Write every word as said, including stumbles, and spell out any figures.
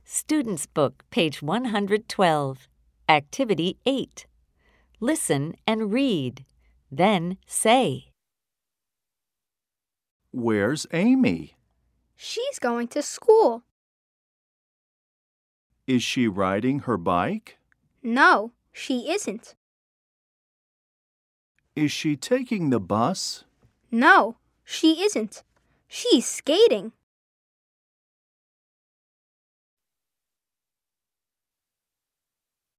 Student's Book, page one hundred twelve. Activity eight. Listen and read. Then say. Where's Amy? She's going to school. Is she riding her bike? No, she isn't. Is she taking the bus? No, she isn't. She's skating.